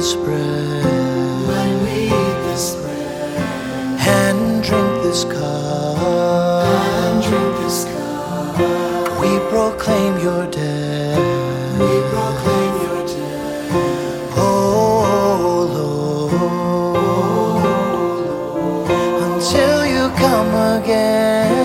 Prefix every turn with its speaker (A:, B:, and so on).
A: this bread,
B: when we eat this bread
A: and drink this cup,
B: and drink this cup,
A: we proclaim your death,
B: we proclaim your death,
A: oh Lord, until you come again.